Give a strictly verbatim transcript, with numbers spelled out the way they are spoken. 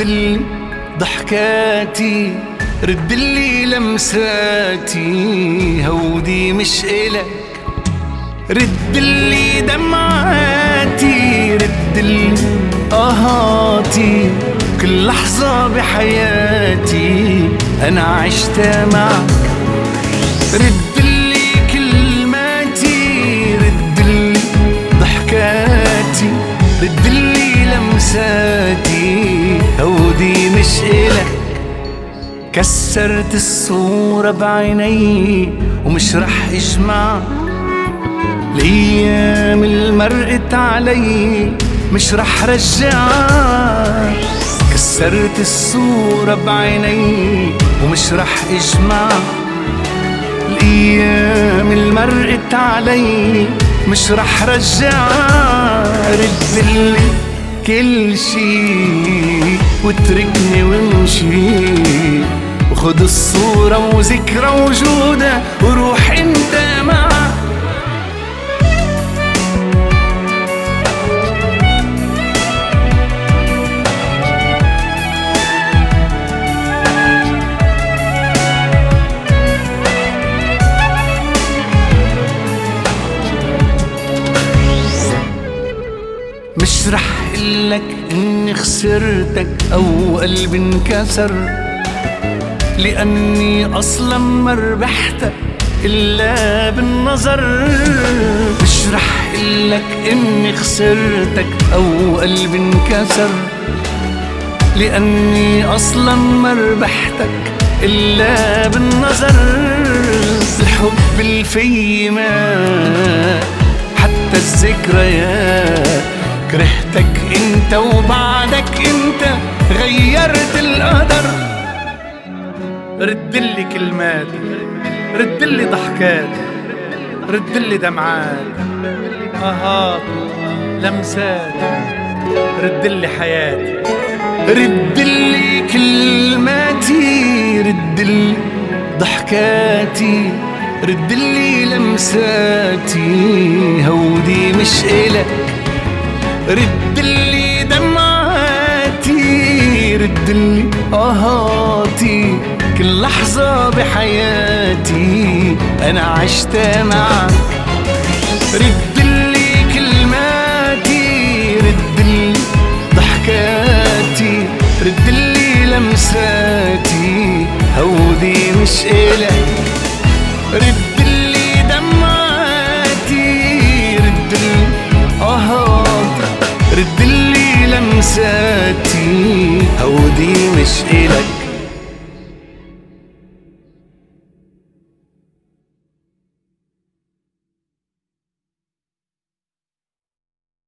ردلي ضحكاتي، ردلي لمساتي، هودي مش إلك. ردلي دمعاتي، ردلي آهاتي، كل لحظة بحياتي أنا عشتها معك. ردلي كلماتي، ردلي ضحكاتي، ردلي لمساتي، هودي مش إلك. كسرت الصورة بعيني ومش رح اجمعك، الأيام المرقت علي مش رح رجعك. كسرت الصورة بعيني ومش رح اجمعك، الأيام المرقت علي مش رح رجعك. ردلي كل شي واتركني وامشي، وخد الصورة وذكرى وجودها وروح انت معك. مش رح قلك اني خسرتك او قلبي انكسر، لاني اصلا ما ربحتك الا بالنظر. مش رح قلك اني خسرتك او قلبي انكسر، لاني اصلا ما ربحتك الا بالنظر. الحب الفي ما حتى الذكريات، كرهتك انت وبعدك انت غيرت القدر. ردلي كلماتي، ردلي ضحكاتي، ردلي دمعاتي، اهات لمساتي، ردلي حياتي. ردلي كلماتي، ردلي ضحكاتي، ردلي لمساتي، هودي مش إلك. ردلي دمعاتي، ردلي آهاتي، كل لحظة بحياتي أنا عشتها معك. ردلي كلماتي، ردلي ضحكاتي، ردلي لمساتي، هودي مش إلك. ردلي دمعاتي، ردلي آهاتي، ردلي لمساتي، هودي مش إلك.